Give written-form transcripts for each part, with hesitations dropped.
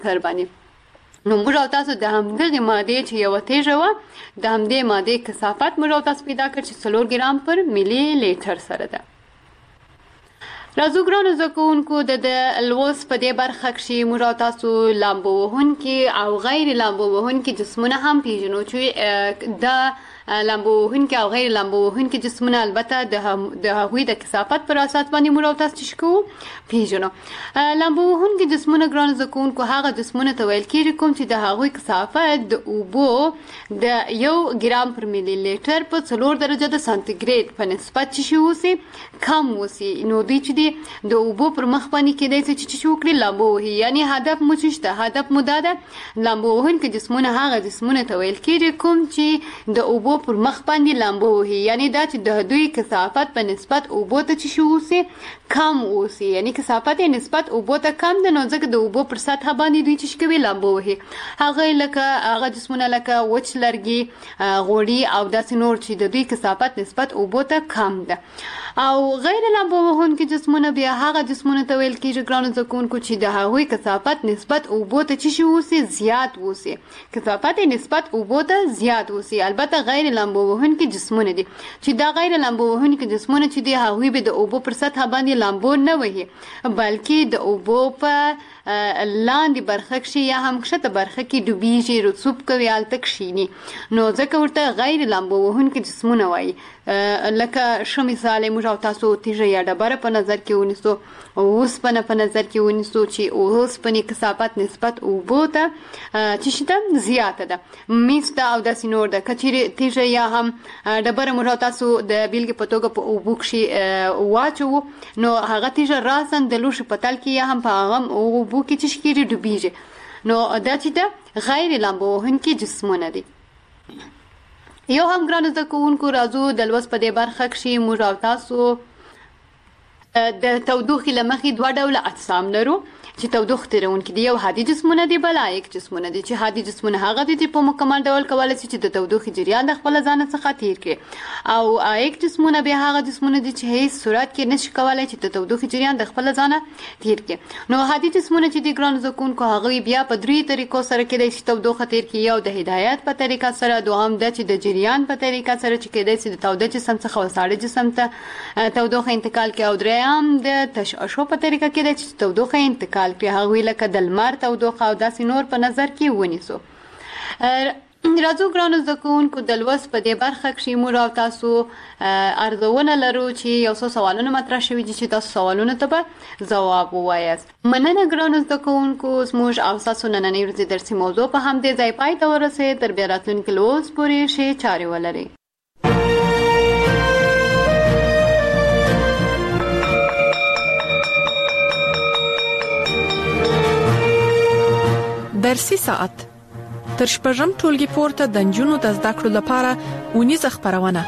تر باندې. نو موږ او تاسو د همدغې مادې چې یوه تیږه وه د همدې مادې کثافت موږ او تاسو پیدا کړ چې 4 ګرام پر ملي لیټر سره ده. راځو ګرانو زده کوونکو د لوست په دې برخه کښې موږ او تاسو لامبو وهونکي او غیر لامبو وهونکي جسمونه هم پیژنو چې دا لامبو وهونکي او غیر لامبو وهونکي جسمونه البته د هغوی د کثافت پر اساس باندې موږ او تاسو چې کوو پیژنو. لامبو وهونکي جسمونه ګرانو زده کوونکو هغه جسمونه ته ویل کېږي کوم چې د هغوی کثافت د اوبو د 1 ګرام پر ملي لیټر په 4 درجه د سانتیګریډ په نسبت چې اوسي کم اوسي. نو دوی چې د اوبو پر مخ باندې کېدای شي چې وکړي لامبو وهي، یعنی هدف مو څه شته؟ هدف مو دا ده لامبو وهونکي جسمونه هغه جسمونه ته ویل کېږي کوم چې د اوبو پر مخ باندې لامبو وهي، یعنی دا چې د دوی کثافت په نسبت اوبو ته چې اوسي کم اوسي، یعنی کثافت یې نسبت اوبو ته کم ده. نو ځکه د اوبو پر سطحه باندې دوی چې کوي لامبو وهي. هغه جسمونه لکه وچ لرګي، غوړي او داسې نور چې د دوی کثافت نسبت اوبو ته کم ده. او غیر لامبو وهونکي جسمونه بیا هغه جسمونه ته ویل کېږي ګرانو زده کوونکو چې د هغوی کثافت نسبت اوبو ته چې اوسي زیات اوسي، کثافت نسبت اوبو ته زیات اوسي. البته غیر لامبو وهونکي جسمونه دي چې دا غیر لامبو وهونکي جسمونه چې دي هغوی به د اوبو پر سطحه باندې لامبو نه وهي، بلکې د اوبو په لاندې برخه کښې یا هم کښته برخه کې ډوبېږي، رسوب کوي، هلته کښېني. نو ځکه ورته غیر لامبو وهونکي جسمونه وایي. لکه ښه مثال موږ او تاسو تیږه یا ډبره په نظر کې ونیسو، اوسپنه په نظر کې ونیسو چې اوسپنې کثافت نسبت اوبو ته چې شته زیاته ده، میس ته او داسې نور ده. که چیرې تیږه یا هم ډبره موږ او تاسو د بیلګې په توګه په اوبو کښې واچوو، نو هغه تیږه راساً د لوښي په تل کې یا هم په هغه اوبو کې چې کېږي ډوبېږي. نو دا چې ده غیر لامبو وهونکي جسمونه دي. یو هم ګرانو زده کوونکو راځو د لوست په دې برخه کښې موږ او تاسو د تودوخې له مخې 2 ډوله اجسام لرو چې تودوخه تیرونکي دي. یو هادي جسمونه دي، بل عایق جسمونه دي. چې هادي جسمونه هغه دي چې په مکمل ډول کولی شي چې د تودوخې جریان د خپل ځانه څخه تیر کړي، او عایق جسمونه بیا هغه جسمونه دي چې هیڅ صورت کې نشي کولی چې د تودوخې جریان د خپل ځانه تیر کړي. نو هادي جسمونه چې دي ګرانو زده کوونکو هغوی بیا په 3 طریقو سره کېدای شي تودوخه تیر کړي. یو د هدایت په طریقه سره، دوهم دا چې د جریان په طریقه سره چې کېدای شي د تاوده جسم څخه ساړه جسم ته تودوخه انتقال کړي، او دریم د تشعشع په طریقه کېدای شي تودوخه انتقال کړي، هغوی لکه د لمر تودوخه او داسې نور په نظر کې ونیسو. راځو ګرانو زده کوونکو د لوست په دې برخه کښې موږ او تاسو ارزونه لرو چې یو څو سوالونه مطرح شوي دي چې تاسو سوالونو ته به ځواب ووایاست. مننه ګرانو زده کوونکو، زموږ او ستاسو نننۍ ورځې درسي موضوع په همدې ځای پای ته ورسېد. تر بیا راتلونکي لوست پورې ښې چارې ولرئ. درسي ساعت تر شپږم ټولګي پورته د نجونو د زده کړو لپاره ونیزه خپرونه.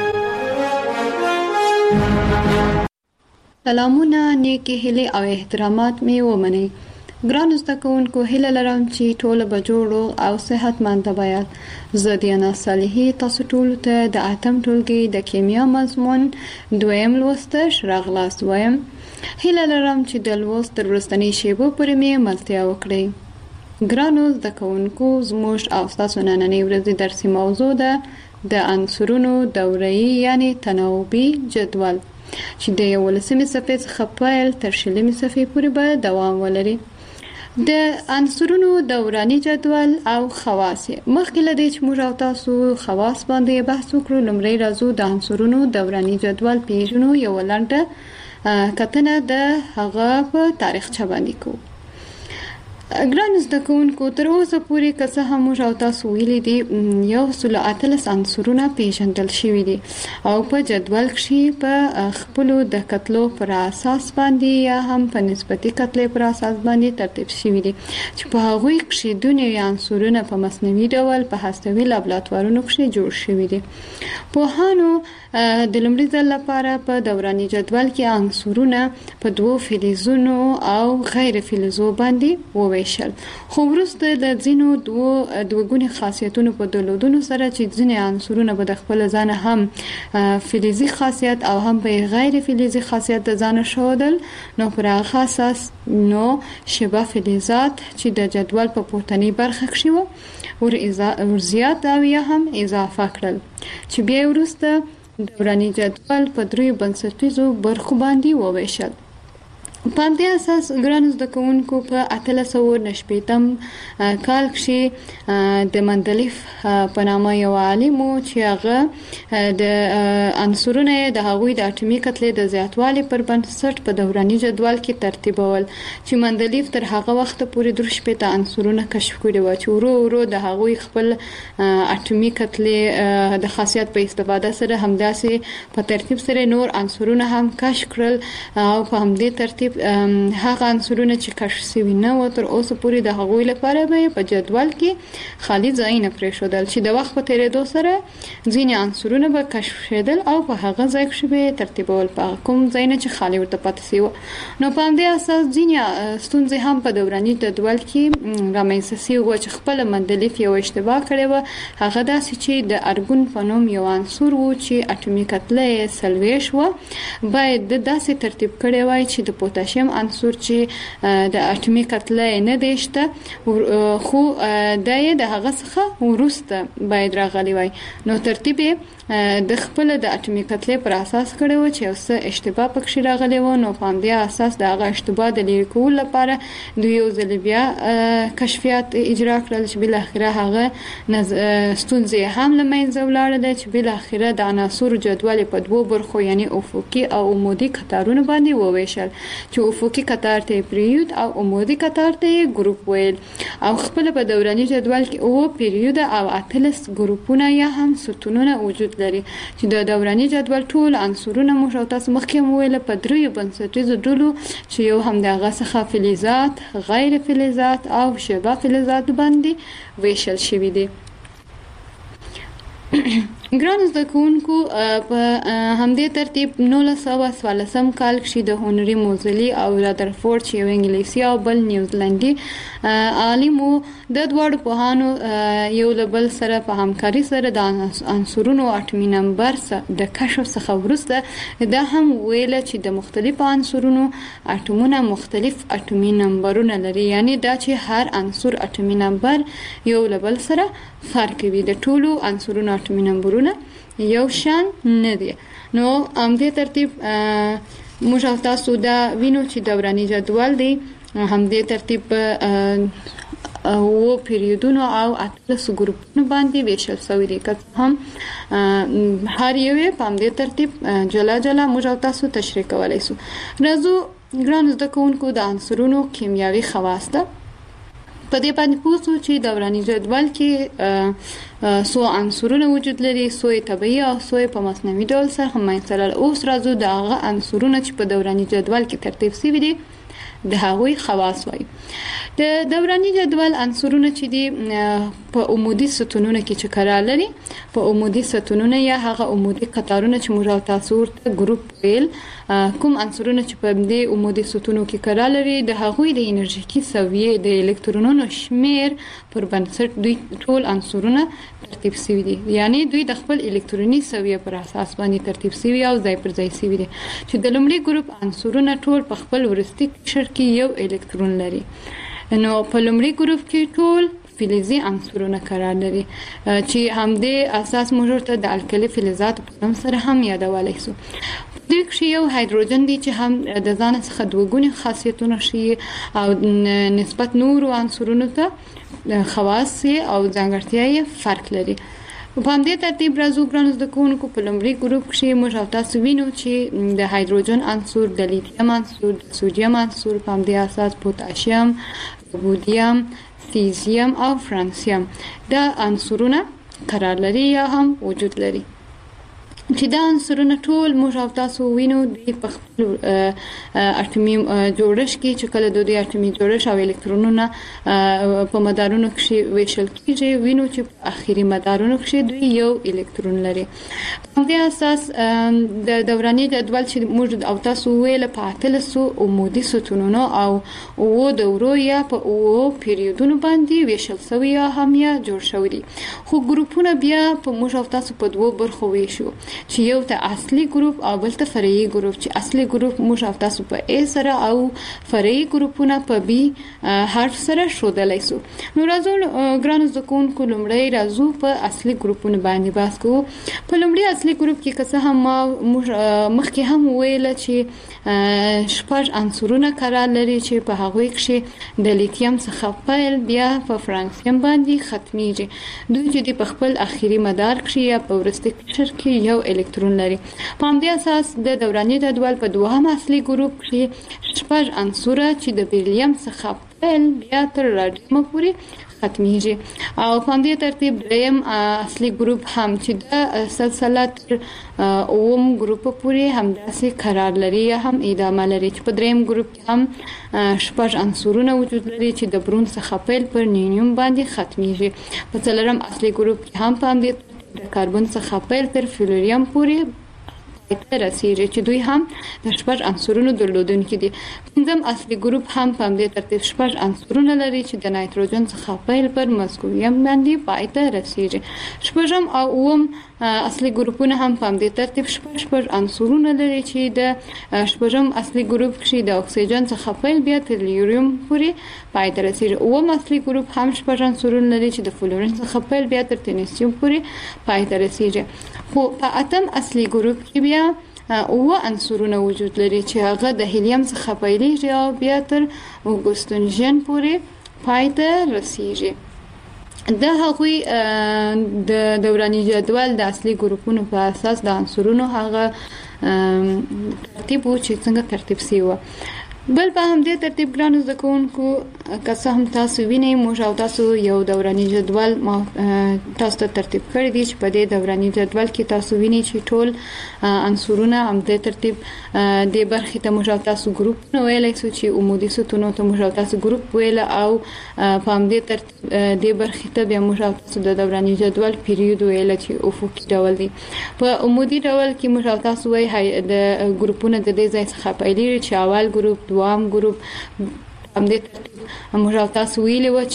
سلامونه، نیکې هیلې او احترامات مې ومنئ. ګرانو زده کوونکو، هیله لرم چې ټوله به جوړ او صحتمند وایاست. زه دیانا صالحي تاسو ټولو ته د 8م ټولګي د کیمیا مضمون 2م لوستش راغلاست وایم. هیله لرم چې د لوست تر وروستنۍ شیبو پورې مې ملتیا وکړئ. ګرانو زده کوونکو، زموږ او ستاسو نننۍ ورځې درسي موضوع ده د عنصرونو دوره‌یي یعنی تناوبي جدول چې د 11مې صفحې څخه پیل تر 20مې صفحې پورې به دوام ولري. د عنصرونو دوراني جدول او خواص. مخکې له دې چې موږ او تاسو خواص باندې بحث وکړو، لومړی راځو د عنصرونو دوراني جدول پیژنو. یو لنډه کتنه د هغه په تاریخچه باندې کوو. ګران زده کوونکو، تر اوسه پورې که څه هم موږ او تاسو ویلي دي 113 عنصرونه پیژندل شوي دي او په جدول کښې په خپلو د کتلو پر اساس باندې یا هم په نسبتي کتلې پر اساس باندې ترتیب شوي دي چې په هغوی کښې دونې عنصرونه په مصنوعي ډول په هستوي لابراتوارونو کښې جوړ شوي دي. پوهانو د لومړي ځل لپاره په دوراني جدول کې عنصرونه په 2 فلزونو او غیر فلزو باندې وویشل. خو وروسته د ځینو دوه خاصیتونو په درلودونو سره چې ځینې عنصرونه به د خپل ځان هم فلزي خاصیت او هم په غیر فلزي خاصیت د ځان شودل، نو پر هغه اساس نو شبه فلزات چې د جدول په پورتنی برخه کې وو ور زیات او یا هم اضافه کړل، چې بیا وروسته دوراني جدول په دریو بنسټیزو برخو باندې وویشل. په دې اساس ګران زده کوونکو په 1890 کال کې د مندلیف په نامه یو عالم چې هغه د عنصرونو د هغوی د اټومي کتلې د زیاتوالي پر بنسټ په دوراني جدول کې ترتیبول، چې مندلیف تر هغه وخت پورې 3 عنصرونه کشف کړي و چې ورو ورو د هغوی خپل اټومي کتلې د خاصیت په استفاده سره همداسې په ترتیب سره نور عنصرونه هم کشف کړل، او په همدې ترتیب هغه عنصرونه چې کشف شوي نه و تر اوسه پورې د هغوی لپاره به په جدول کې خالي ځای نه پرېښودل، چې د وخت په تیریدو سره ځینې عنصرونه به کشف شیدل او په هغه ځای کې به ترتیبول په کوم ځای نه چې خالي ورته پاتې شي. نو په همدې اساس ځینې ستونزې هم په دوراني جدول کې رامنځته شوي و چې خپل مندلیف یو اشتباه کړی و، هغه داسې چې د ارګون په نوم یو عنصر و چې اټومي کتله یې 40 و، باید داسې ترتیب کړی وای چې د پوتاشیم عنصر چې د اټومي کتله نه دیشته خو د هغه څخه وروسته باید راغلی وای، نو ترتیب د خپل د اټومي کتلې پر اساس کړی و چې اوسه اشتباه پکې راغلی و. نو په دې اساس د هغه اشتباه د لرې کولو لپاره د یو ځل بیا کشفیات اجرا کړل چې بل اخره هغه ستونزې هم لمنځه ولاړل، چې بل اخره د عناصر جدول په دوه برخو یعنی افقي او عمودي قطارونه باندې وویشل، چې افقي قطار ته پیریود او عمودي قطار ته ګروپ ویل، او خپل په دوراني جدول کې او پیریود او اتلس ګروپونه یا هم ستونونه وجود لري، چې د دوراني جدول ټول عنصرونه مو تاسو مخکې ویل په دریو بنسټیزو ډولو چې یو هم دغه څخه فلزات، غیر فلزات او شبه فلزات باندې ویشل شوی دی. ګران زده کوونکو په همدې ترتیب 1914 کال کې د هنري موزلي او رادرفورد چې یو انګلیسي او بل نیوزیلندي عالم د دوړو پوهانو یو بل سره په همکاري سره د عنصرونو اټومي نمبر د کشف څخه وروسته دا هم ویل چې د مختلفو عنصرونو اټومونه مختلف اټومي نمبرونه لري، یعنی دا چې هر عنصر اټومي نمبر یو بل سره فرق کوي، د ټولو عنصرونو اټومي نمبرونه یو شان نه دي. نو همدې ترتیب موږ تاسو دا وینو چې دوراني جدول دی همدې ترتیب او پیریودونو او اتلس ګروپونو باندې ویشل شوی دی، که هم هر یو په همدې ترتیب جلا جلا موږ تاسو تشریح کولای شو. راځو ګران زده کوونکو د عنصرونو کیمیاوي خواص ته په دې باندې پوښتو چې دوراني جدول کې څو عنصرونه وجود لري، څو طبيعي او څو په مصنوعي ډول سره هم مثلا. اوس راځو د هغه عنصرونه چې په دوراني جدول کې ترتیب شوي دي د هغوی خواص وایي. د دوراني جدول عنصرونه چې دي په عمودي ستونونو کې چې قرار لري، په عمودي ستونونو یا هغه عمودي قطارونه چې موږ تاسو ورته ګروپ ویل، کوم عنصرونه چې په دې عمودي ستونو کې قرار لري د هغوی د انرژیکي سویې د الکترونونو شمیر پر بنسټ دوی ټول عنصرونه ترتیب شوي دي، یعنی دوی د خپل الکتروني سویې پر اساس باندې ترتیب شوي او ځای پر ځای شوي دي، چې د لومړي ګروپ عنصرونه ټول په خپل وروستي قشر کې یو الکترون لري. نو په لومړي ګروپ کې ټول فلزي عنصرونه قرار لري چې همدې اساس موږ ته د الکلي فلزات په نوم سره هم یادولای شو. دې کې یو هایدروجن دی چې هم د ځان څخه دوه خاصیتونه شي او نسبت نورو عنصرونو ته خواص او ځانګړتیاوې فرق لري. په همدې ترتیب راځو ګران زده کوونکو په لومړي ګروپ کې موږ تاسو وینو چې د هایدروجن عنصر، د لیتیم عنصر، د سوډیم عنصر، په همدې اساس پوتاشیم، رودیم، سیزیم او فرانسیم دا عنصرونه قرار لري یا هم وجود لري، چې دا عنصرونه ټول موږ تاسو وینو د اټومي جوړښت کې چې کله د اټومي جوړښت او الکترونونه په مدارونو کې ویشل کیږي وینو چې په اخیری مدارونو کې دوی یو الکترون لري. په دې اساس د دوراني جدول چې موږ او تاسو ویل په 800 عمودي ستونونو او او دورو یا په او پیریودونو باندې ویشل شوی یا هم یا جوړ شوی دي. خو ګروپونه بیا په موږ او تاسو په دوه برخو ویشو چې یو ته اصلي ګروپ او بل ته فرعي ګروپ چې اصلي ګروپ موږ او تاسو په A سره او فرعي ګروپونه په B حرف سره شودلای شو. نو راځو ګرانو زکونکو لومړی راځو په اصلي ګروپونو باندې بحث کوو. په لومړی اصلي ګروپ کې که هم مخکې هم ویل چې شپږ عنصرونه قرار لري چې په هغه کې د لیتیم څخه پیل بیا په فرانسیم باندې ختميږي. دوی چې په خپل اخیری مدار کې یا په ورستي قشر کې یو الکترون لري. په همدې اساس د دوراني جدول په دوهم اصلي ګروپ کې شپږ عنصر چې د بیریلیم څخه پیل بیا تر راډیوم پورې ختميږي. او په دې ترتیب دریم اصلي ګروپ هم چې د سلسله تر اوم ګروپ پورې همداسې قرار لري یا هم ادامه لري چې په دریم ګروپ کې هم شپږ عنصرونه وجود لري چې د برون څخه پیل پر نیونیم باندې ختميږي. په څلورم اصلي ګروپ کې هم په دې د کاربن څخه پیل تر فلوریم پورې ته رسیږي چې دوی هم د شپږ عنصرونو درلودونکي دي. پنځم اصلي ګروپ هم په دې ترتیب شپږ عنصرونه لري چې د نایتروجن څخه پیل پر مسکویم باندې پای ته رسیږي. شپږم او اوم اصلي ګروپونه هم په دې ترتیب شپږ عنصرونه لري چې د شپږم اصلي ګروپ کې د اکسیجن څخه پیل بیا تر لیوریم پورې پای ته رسیږي. اوم اصلي ګروپ هم شپږ عنصرونه لري چې د فلورین څخه پیل بیا تر تنسیم پورې پای ته رسیږي. خو په اتم اصلي ګروپ کې بیا او عنصرونه وجود لري چې هغه د هیلیم څخه پیلېږي او بیا تر اګوستنجن پورې پای ته رسیږي. د هغوی د دوراني جدول د اصلي ګروپونو په اساس د عنصرونو هغه ترتیب و چې څنګه ترتیب سی و. بل په همدې ترتیب ګرانو زکونکو که هم تاسو وینئ موږ او تاسو یو دوراني جدول تاسو ته ترتیب کړی دی چې په دې دوراني جدول کې تاسو وینئ چې ټول عنصرونه همدې ترتیب د برخې ته موږ او تاسو ګروپ نو ویلای شو چې عمودي ستونو ته موږ او تاسو ګروپ ویل او په همدې ترتیب د برخې ته بیا موږ او تاسو د دوراني جدول پیریود ویل چې افقي ډول دی. په عمودي ډول کې موږ او تاسو وایي د ګروپونو د دې ځای څخه پیلېږي چې اول ګروپ دوام ګروپ همدې ترتیب موږ او تاسو ویلي و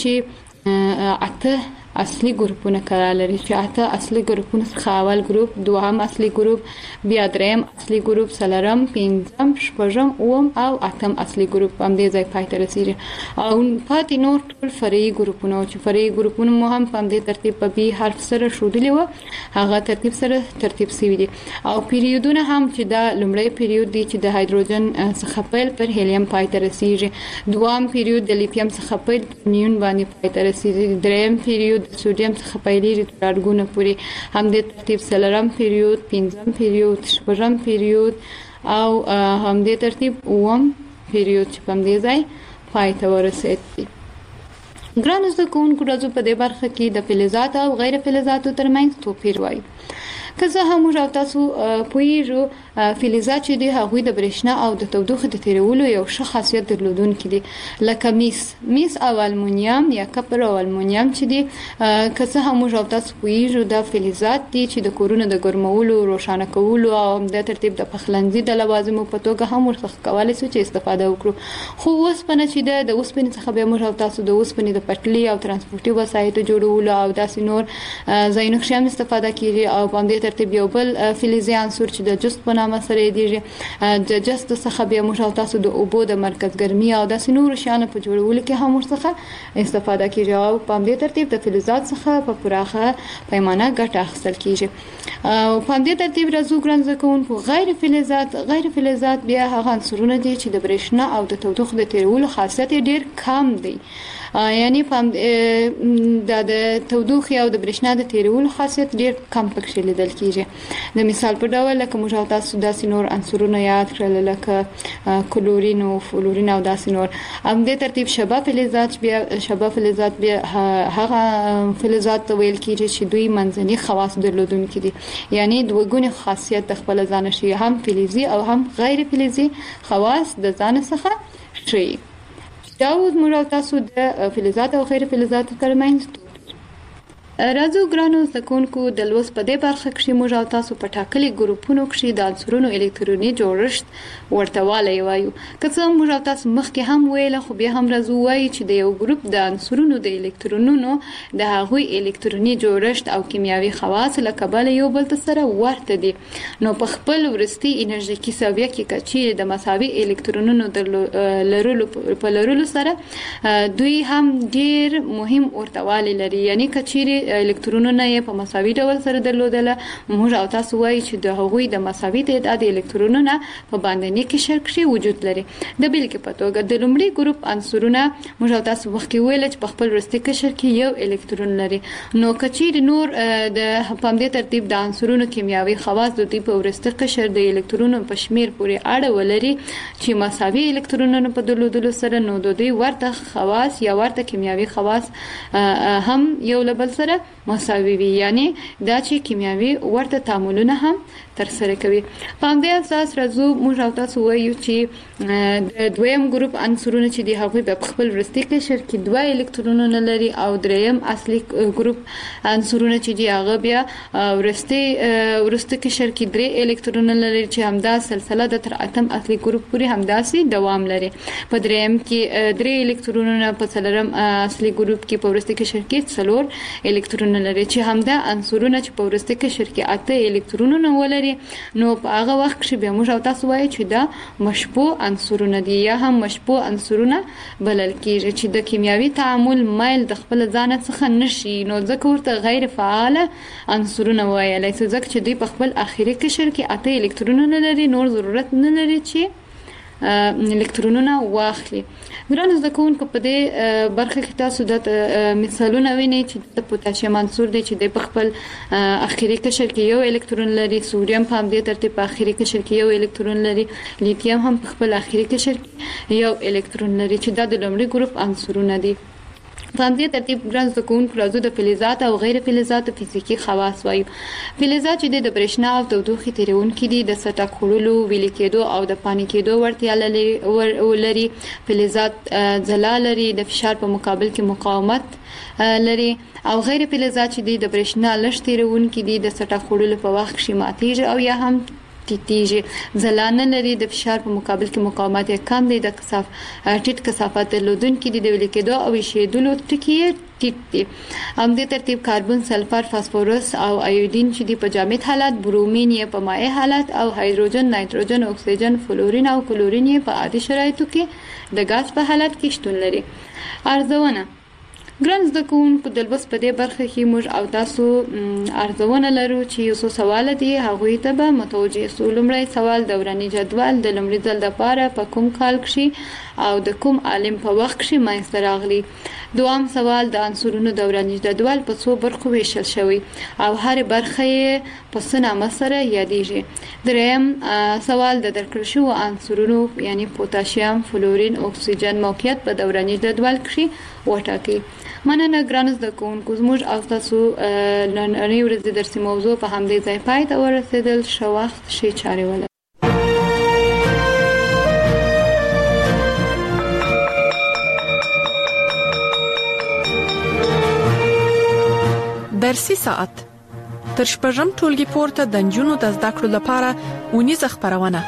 چې اته اصلي ګروپونه قرار لري چې اته اصلي ګروپونه څخه اول ګروپ دوهم اصلي ګروپ بیا دریم اصلي ګروپ څلورم پنځم شپږم اووم او اتم اصلي ګروپ همدې ځای پای ته رسیږي. او پاتې نور ټول فرعي ګروپونه چې فرعي ګروپونه مو هم په همدې ترتیب په بي حرف سره ښودلي و هغه ترتیب سره ترتیب شوي دي. او پیریودونه هم چې دا لومړی پیریود دی چې د هایدروجن څخه پیل پر هیلیم پای ته رسیږي. دوام پیریود د لیتیم څخه پیل نیون باندې پای ته رسیږي. دریم پیریود د سوډیم څخه پیلېږي تر اډګونه پورې همدې ترتیب څلورم پیریود پنځم پیریود شپږم پیریود او همدې ترتیب اووم پیریود چې په همدې ځای پای ته ورسېد. ګرانو زده کوونکو راځو په دې برخه کې د فلزات او غیر فلزاتو ترمنځ توپیر وایو. که زه هم موږ او تاسو پوهیږو فلزات چې دي هغوی د برېښنا او د تودوخې د تیرولو یو ښه خاصیت درلودونکي دي لکه مس او المونیم یا کپر او المونیم چې دي. که څه هم موږ او تاسو پوهیږو دا فلزات دي چې د کورونو د ګرمولو روښانه کولو او د ترتیب د پخلنځي د لوازمو په توګه هم ورڅخه کولی شو چې استفاده وکړو. خو اوسپنه چې د اوسپنې څخه بیا موږ او تاسو د اوسپنې د پټلۍ او ترانسپورتي وسایطو جوړولو او داسې نور ځایونو کې هم استفاده کیږي. او په دې ترتیب یو بل فلزي عنصر چې د جست په نامه سره یادېږي د جست څخه بیا موږ او تاسو د اوبو د مرکز ګرمي او داسې نور شیانو په جوړولو کې هم ورڅخه استفاده کیږي. او په دې ترتیب د فلزات څخه په پراخه پیمانه ګټه اخیستل کیږي. او په دې ترتیب راځو ګران زده کوونکو غیر فلزات بیا هغه عنصرونه دي چې د برېښنا او د تودوخې د تیرولو خاصیت ډیر کم دی. یعنی د تودوخې او د برېښنا د تیرولو خاصیت ډیر کم پکې لیدل کیږي. د مثال په ډول لکه موږ تاسو داسې نور عنصرونه یاد کړل لکه کلورین او فلورین او داسې نور. د ترتیب شبه فلزات بیا هغه فلزات ویل کیږي چې دوی منځني خواص درلودونکي دي، یعنی دوه ګونی خاصیت د خپل ځان شي، هم فلزي او هم غیر فلزي خواص د ځان څخه شي. دا موږ تاسو د فلزات او غیر فلزات ترمنځ راځو ګرانو زده کوونکو د لوست په دې برخه کې موږ تاسو په ټاکلي ګروپونو کې د عنصرونو الکتروني جوړښت ورته والی وایو. که څه موږ تاسو مخکې هم ویل خو بیا هم راځو وایي چې د یو ګروپ د عنصرونو د الکترونونو د هغوی الکتروني جوړښت او کیمیاوي خواص له کبله یو بل سره ورته دي. نو په خپل ورستي انرژیکي ساویه کې کچې د مساوي الکترونونو د لرلو سره دوی هم ډیر مهم ورته والی لري، یعنی کچې الکترونونه یې په مساوي ډول سره درلودله. موږ او تاسو وایي چې د هغوی د مساوي تعداد الکترونونه په باندني قشر کې وجود لري. د بیلګې په توګه د لومړي ګروپ عنصرونه موږ او تاسو مخکې ویل چې په خپل وروستي قشر کې یو الکترون لري. نو کچیر نور د په ترتیب د عنصرونو کیمیاوي خواص د دوی په وروستي قشر د الکترونونو په شمیر پورې اړه ولري چې مساوي الکترونونو په درلودلو سره نو د دوی ورته خواص یا ورته کیمیاوي خواص هم یو له بل سره مساوي وي، یعنی دا چې کیمیاوي ورته تعاملونه هم تر سره کوي. په همدې اساس راځو موږ او تاسو وایو چې د دویم ګروپ عنصرونه چې دی هغوی په خپل وروستي قشر کې دوه الکترونونه لري او دریم اصلي ګروپ عنصرونه چې دی هغه بیا وروستي قشر کې درې الکترونونه لري چې همدا سلسله د تر اتم اصلي ګروپ پورې همداسې دوام لري. په دریم کې درې الکترونونه، په څلورم اصلي ګروپ کې په وروستي قشر کې څلور الکترونونه لري چې همدا عنصرونه چې په وروستي قشر کې اته الکترونونه ولري. نو په هغه وخت کې به موږ او تاسو وایو چې دا مشبوع عنصرونه دي یا هم مشبوع عنصرونه بلل کیږي چې د کیمیاوي تعامل مایل د خپل ځان څخه نشي، نو ځکه ورته غیر فعال عنصرونه وایي ځکه چې دوی په خپل اخیری قشر کې اته الکترونونه لري، نور ضرورت نه لري چې الکترونونه واخلي. ګرانو زده کوونکو په دې برخه کې تاسو د مثالونه وینئ چې د پوتاشیم عنصر دی چې د په خپل اخیری قشر کې یو الکترون لري، سوډیم په همدې ترتیب په اخیری قشر کې یو الکترون لري، لیتیم هم په خپل اخیری قشر کې یو الکترون لري چې دا د لومړي ګروپ عنصرونه دي. په همدې ترتیب ګران زده کوونکو راځو د فلزات او غیر فلزاتو فزیکي خواص وایو. فلزات چې د برېښنا او تودوخې تیرونکي دي، د سطح کولو، ویلي کېدو او د پانی کېدو وړتیا لري. فلزات ځلا لري، د فشار په مقابل کې مقاومت لري. او غیر فلزات چې د برېښنا لږ تیرونکي دي، د سطح کولو په وخت کې ماتېږي او یا هم ټیټیږي. ځلانه لري، د فشار په مقابل کې مقاومت یې کم دی، د ټیټ کثافت درلودونکي دي، د ویلي کېدو او ایشېدلو ټکي یې ټیټ دي. همدې ترتیب کاربن، سلفر، فاسفورس او ایودین چې دی په جامد حالت، برومین یې په مائع حالت او هایدروجن، نایتروجن، اکسیجن، فلورین او کلورین یې په عادي شرایطو کې د غاز په حالت کې شتون لري. ارزونه ګران زده کوونکو د لوست په دې برخه کې موږ او تاسو ارزونه لرو چې یو څو سوال دي هغوی ته به متوجه سو. لومړی سوال دوراني جدول د لومړي ځل لپاره په کوم کال کې او د کوم عالم په وخت کې منځته راغلی. دوام سوال د عنصرونو دوراني جدول په څو برخو ویشل شوی او هر برخه یې په څه نامه سره یادیږي. دریم سوال د درکړل شوو عنصرونو یعنی پوتاشیم، فلورین، اکسیجن موقعیت په دوراني جدول کې وټاکئ. مننه ګران زده کوونکو، زموږ او تاسو نننۍ ورځې درسي موضوع په همدې ځای پای ته ورسېدل. ښه وخت، ښې چارې ولرئ. درسي ساعت تر شپږم ټولګي پورته د نجونو د زده کړو لپاره اونیزه خپرونه.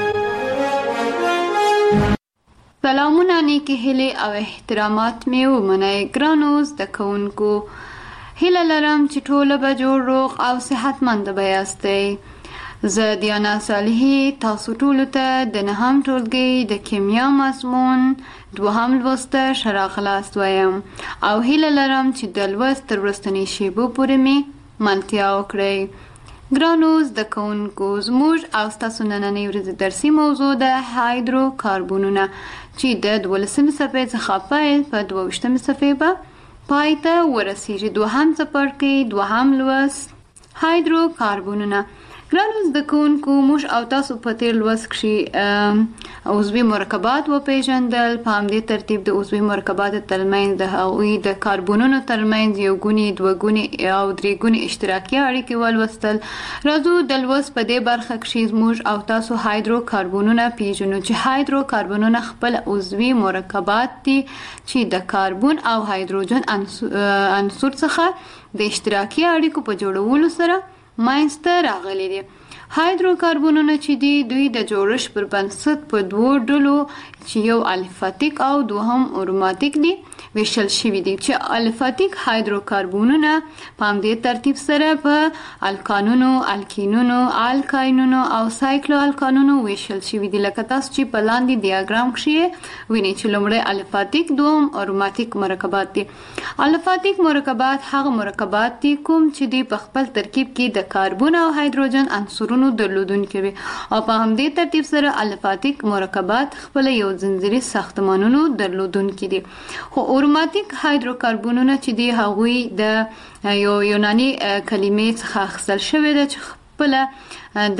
سلامونه، نیکی هیلې او احترامات مې ومنئ. ګرانو زده کوونکو، هیله لرم چې ټول به جوړ، روغ او صحتمند به یاستئ. زه دیانا صالحي تاسو ټولو ته د نهم ټولګي د کیمیا مضمون دوهم لوست ښه راغلاست وایم او هیله لرم چې د لوست تر وروستنۍ شیبو پورې مې ملتیا وکړئ. ګرانو زده کوونکو، زموږ او ستاسو نننۍ ورځې درسي موضوع ده هایدرو کاربنونه چې د 12مې صفحې څخه پیل په 22مې صفحې به پای ته ورسیږي. دوهم څپرکی دوهم لوست هایدروکاربنونه. ګرانو زده کوونکو موږ او تاسو په تیر لوست کې عضوي مرکبات وپېژندل. په همدې ترتیب د عضوي مرکباتو ترمنځ د هغوی د کاربونونو ترمنځ یو ګونی دوه ګونی او درې ګونی اشتراکي اړیکې ولوستل. راځو د لوست په دې برخه کې موږ او تاسو هایدروکاربنونه پیژنو چې هایدروکاربنونه خپل عضوي مرکبات دي چې د کاربن او هایدروجن عنصر څخه د اشتراکي اړیکو په جوړولو سره منځته راغلي دي. هایدروکاربنونه چې دي دوی د جوړښت پر بنسټ په دوو ډلو چې یو الفاتیک او دوهم اروماتیک دي ویشل شوي دي چې الفاتیک هایدروکاربنونه په همدې ترتیب سره په الکانونو، الکینونو، الکاینونو او سایکلو الکانونو ویشل شوي دي لکه تاسو چې په لاندې ډیاګرام کې وینئ چې لومړی الفاتیک دوم اروماتیک مرکبات دي. الفاتیک مرکبات هغه مرکبات دي کوم چې دي په خپل ترکیب کې د کاربن او هایدروجن عنصرونو درلودونکي وي او په همدې ترتیب سره الفاتیک مرکبات خپل یو ځنځیري ساختمانونو درلودونکي دي. خو اروماتیک هایدروکاربنونه چې دي هغوی د یو یوناني کلمې څخه اخیستل شوی ده چې خپل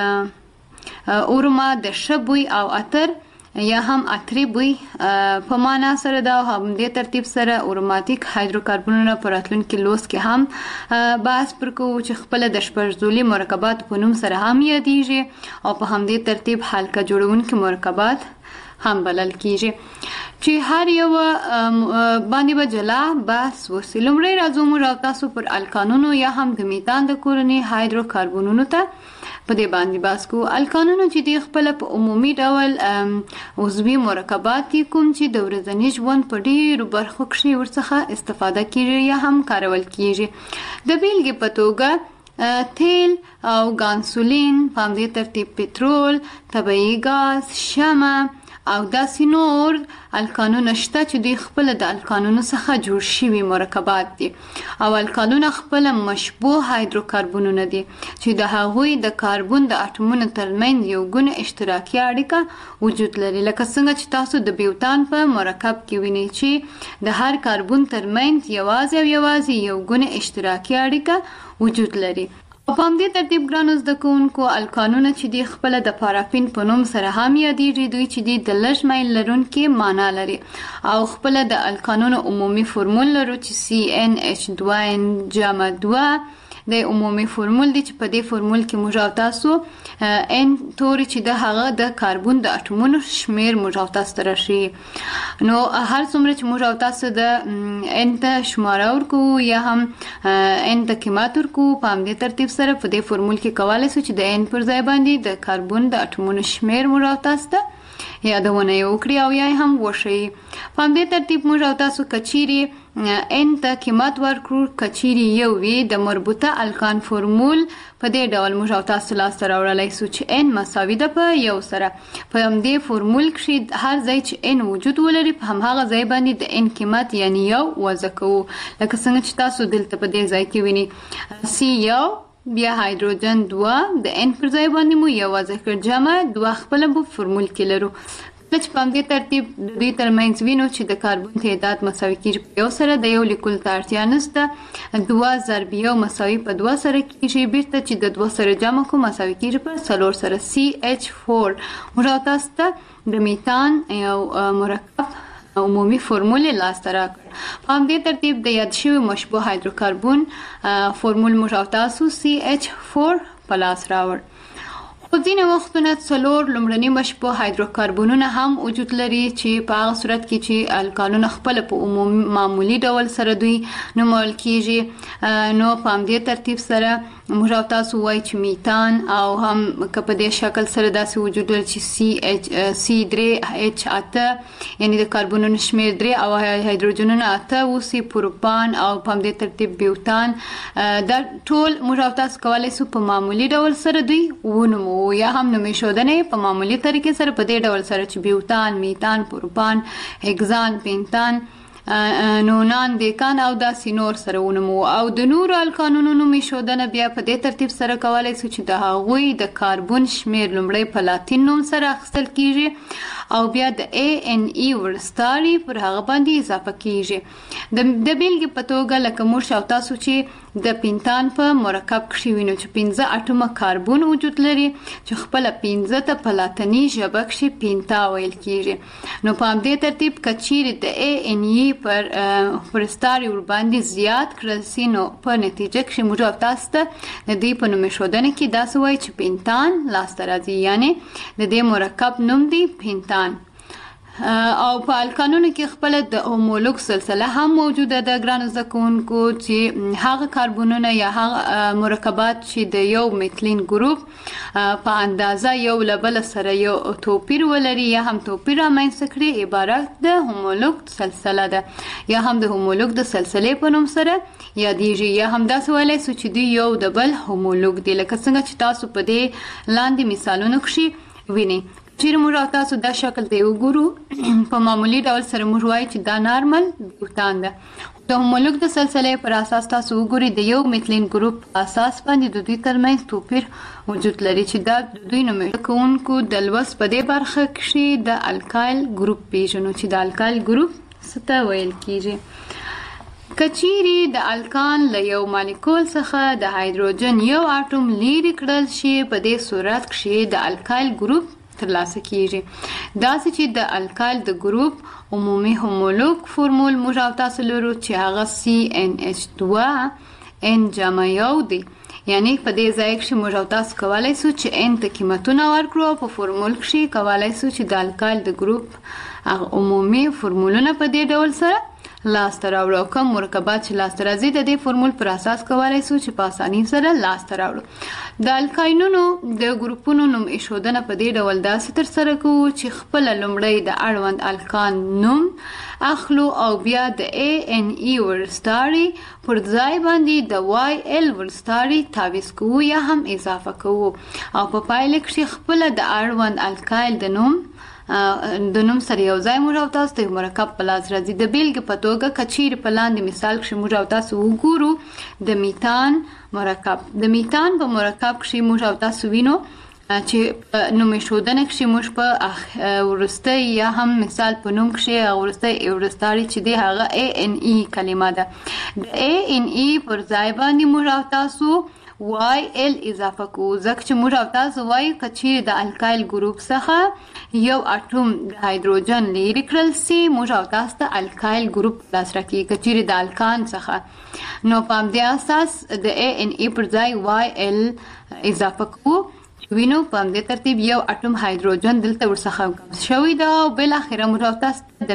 د اروما د ښه بوی او عطر یا هم عطري بوی په معنا سره ده. همدې ترتیب سره اروماتیک هایدروکاربنونه په راتلونکي لوست کې هم بحث پر کوو چې خپل د شپږ مرکبات په نوم سره هم یادیږي او په همدې ترتیب حلقه جوړونکي مرکبات هم بلل کیږي چې هر یو باندې به جلا بحث وسي. لومړی راځو موږ او تاسو پر الکانونو یا هم د میتان د کورنۍ هایدروکاربنونو ته په دې باندې بحث کوو. الکانونو چې دی خپل په عمومي ډول عضوي مرکبات دي کوم چې د ورځني ژوند په ډیرو برخو کې ورڅخه استفاده کیږي یا هم کارول کیږي. د بیلګې په توګه تیل او ګانسولین، په همدې ترتیب پټرول، طبیعي ګاز، شمع او داسې نور الکانونه شته چې دوی خپل د الکانونو څخه جوړ شوي مرکبات دي او الکانونه خپل مشبوه هایدروکاربنونه دي چې د هغوی د کاربن د اټومونو ترمنځ یو ګونه اشتراکي اړیکه وجود لري. لکه څنګه چې تاسو د بیوتان په مرکب کې وینئ چې د هر کاربن ترمنځ یوازې یو ګونه اشتراکي اړیکه وجود لري. په همدې ترتیب ګرانو زده کوونکو الکانونه چې دی خپل د پارافین په نوم سره هم یادیږي. دوی چې دی د لږ میل لرونکي معنا لري او خپل د الکانونو عمومي فورمول لرو چې CnH2n جمع 2 د عمومي فورمول دی چې په دې فورمول کې موږ او تاسو ان توري چې د هغه د کاربن د اټومونو شمیر موږ او تاسو ته راشي. نو هر څومره چې موږ او تاسو د ان ته شماره ورکو یا هم ان ته قیمت ورکو په همدې ترتیب سره په دې فورمول کې کولای شو چې د ان پر ځای باندې د کاربن د اټومونو شمیر موږ او تاسو ته یادونه وکړي او یا هم وښیي. په همدې ترتیب موږ او تاسو کچيري ان ته قیمت ورکړو کچيري یو وی د مربوطه الکان فورمول په دې ډول موږ او تاسو لاسته راوړلای شو چې ان مساوي ده په یو سره. په همدې فورمول کې هر ځای چې ان وجود ولري په هماغه ځای باندې د ان قیمت یعنی یو وضع کوو. لکه څنګه چې تاسو دلته په دې ځای کې وینئ سی یو بیا هایدروجن 2 د ان پر ځای باندې مو یو وضع کړ جمع 2 خپل په فورمول کې لرو. چې په همدې ترتیب د دوی ترمنځ وینو چې د کاربن تعداد مساوي کیږي په یو سره د یو لیکل ته اړتیا نشته. 2 ضرب یو مساوي په 2 سره کیږي بیرته چې د 2 سره جمع کو مساوي کیږي په 4 سره CH4 موږ تاسو ته د میتان یو مرکب عمومي فورمول لاسته راکړ. په همدې ترتیب د یاد شوی مشبوه هایدروکاربن فورمول موږ تاسو CH4 په لاس راوړ. په ځینې وختونه څلور لومړني مشبوه هایدروکاربنونه هم وجود لري چې په هغه صورت کې چې الکانونه خپل په معمولی ډول سره دوی نومول کیږي. نو په همدې ترتیب سره موږ تاسو وایي چې میتان او هم که په دې شکل سره داسې وجود لري چې C3H8 یعنی د کاربنونو شمیر 3 او هایدروجنونه 8 اوسي پروپان او په همدې ترتیب بیوتان. دا ټول موږ تاسو کولای شو په معمولی ډول سره دوی ونومو یا هم نومې شودنې په معمولی طریقې سره په دې ډول سره چې بیوتان، میتان، پروپان، هگزان، پینتان نونان دیکان او داسې نور سره ونومو. او د نورو الکانونو نوم ایښودنه بیا په دې ترتیب سره کولی سو چې د هغوی د کاربن شمیر لومړی په لاتین نوم سره اخیستل کیږي او بیا د ANE ورستاري پر هغه باندې اضافه کیږي. د بیلګې په توګه لکه موږ او تاسو چې د پینتان په مرکب کښې وینو چې 15 اټومه کاربن وجود لري چې خپله 15 ته په لاتیني ژبه کښې پینتا ویل کیږي. نو په همدې ترتیب که چیرې د ANE پر ورستاري ورباندې زیات کړل سي نو په نتیجه کښې موږ او تاسو ته د دې په نوم ایښودنه کې داسې وایي چې پینتان لاسته راځي، یعنې د دې مرکب نوم دی پینتان. او په الکانونو کې خپل د هومولوګ سلسله هم موجوده ده ګرانو زده کوونکو، چې هغه کاربنونه یا هغه مرکبات چې د یو میتلین ګروپ په اندازه یو له بل سره یو توپیر ولري یا هم توپیر رامنځته کړي عبارت د هومولوګ سلسله ده، یا هم د هومولوګ د سلسلې په نوم سره یادېږي، یا هم داسې ویلی سو چې دوی یو د بل هومولوګ دي. لکه څنګه چې تاسو په دې لاندې مثالونو کښې وینئ. چیرې موږ او تاسو دا شکل ته وګورو په معمولي ډول سره موږ وایو چې دا نارمل بیوتان ده. د هومولوګ د سلسلې پر اساس تاسو وګورئ د یو میتلین ګروپ په اساس باندې د دوی ترمنځ توپیر وجود لري چې دا د دوی نوم کوونکو د لوست په دې برخه کښې د الکایل ګروپ پیژنو چې د الکایل ګروپ څه ته ویل کیږي. کچيري د الکان له یو مالیکول څخه د هایدروجن یو اټوم لرې کړل شي په دې صورت کښې د الکایل ګروپ ترلاسه کیږي. داسې چې د الکایل د ګروپ عمومي هومولوګ فورمول موږ او تاسو لرو چې هغه CnH2 N جمع یو دی، یعنی په دې ځای کښې موږ او تاسو کولی سو چې N ته قیمتونه ورکړو او په فورمول کښې کولی سو چې د الکایل د ګروپ هغه عمومي فورمولونه په دې ډول سره لاسته راوړو او کوم مرکبات چې لاسته راځي د دې فورمول پر اساس کولی سو چې په اسانۍ سره لاسته راوړو. د الکاینونو د ګروپونو نوم ایښودنه په دې ډول داسې ترسره کوو چې خپله لومړی د اړوند الکان نوم اخلو او بیا د ANE ورستاري پر ځای باندې د YL ورستاري تعویض کوو یا هم اضافه کوو او په پایله کښې خپله د اړوند الکایل د نوم سره یو ځای موږ او تاسو ته مرکب په لاس راځي. د بیلګې په توګه که چیرې په لاندې مثال کښې موږ او تاسو وګورو د میتان مرکب. د میتان په مرکب کښې موږ او تاسو وینو چې په نوم ایښودنه کښې موږ په وروستی یا هم مثال په نوم کښې هغه وروستی ورستاري چې دی هغه ANE کلمه ده. د ANE پر ځای باندې موږ او تاسو YL اضافه کوو ځکه چې موږ او تاسو وایو که چیرې د الکایل ګروپ څخه یو اټوم د هایدروجن لرې کړل سي موږ او تاسو ته الکایل ګروپ لاس راکړي. که چیرې د الکان څخه نو په همدې اساس د ANE پر ځای YL اضافه کوو. وینو په همدې ترتیب یو اټوم هایدروجن دلته ورڅخه کم شوی ده او بالاخره موږ او تاسو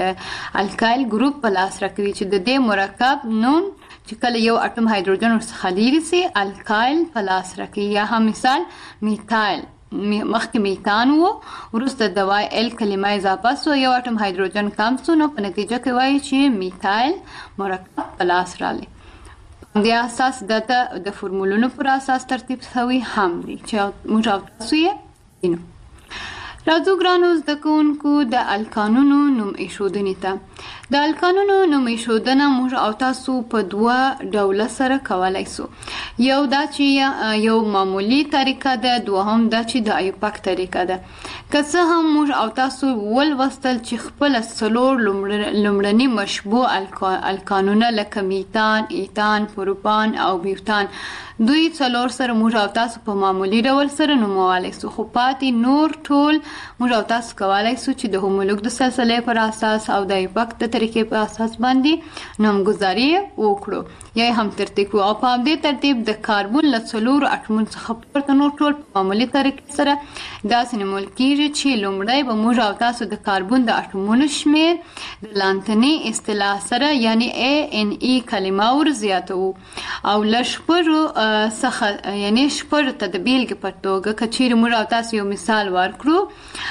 د الکایل ګروپ په لاس راکوي چې د دې مرکب نوم چې کله یو اټوم هایدروجن ورڅخه لرې سي الکایل په لاس راکوي. یا هم مثال میتایل، مخکې میتان و وروسته د YL کلمه اضافه سو یو اټوم هایدروجن کم سو نو په نتیجه کې وایي چې میتایل مرکب په لاس راغلی. د اساس دته د فورمولونو پر اساس ترتیب شوی هم دی چې موږ او تاسو یې وینو. راځو ګرانو زده کوونکو د الکانونو نوم ایښودنې ته. د الکانونو نوم ایښودنه موږ او تاسو په دوه ډوله سره کولی سو. یو دا چې یو معمولی طریقه ده، دوهم دا چې د ایوپک طریقه ده. که څه هم موږ او تاسو ولوستل چې خپله څلور لومړني مشبوع الکانونه لکه میتان، ایتان، پروپان او بیوتان دوی څلور سره موږ او تاسو په معمولی ډول سره نومولی سو، خو پاتې نور ټول موږ او تاسو کولی سو چې د هومولوګ د سلسلې پر اساس او د ایوپک د طریقې په اساس باندې نومګذاري وکړو یا هم ترتیب کړو. او په همدې ترتیب د کاربن له څلورو اټومونو څخه پورته نور ټول په معمولي طریقې سره داسې نومول کیږي چې لومړی به موږ او تاسو د کاربن د اټومونو شمیر د لانتني اصطلاح سره یعنی ANE کلمه ور زیاتو او له شپږو څخه یعنی شپږو ته د بیلګې په توګه که چیرې موږ او تاسو یو مثال ورکړو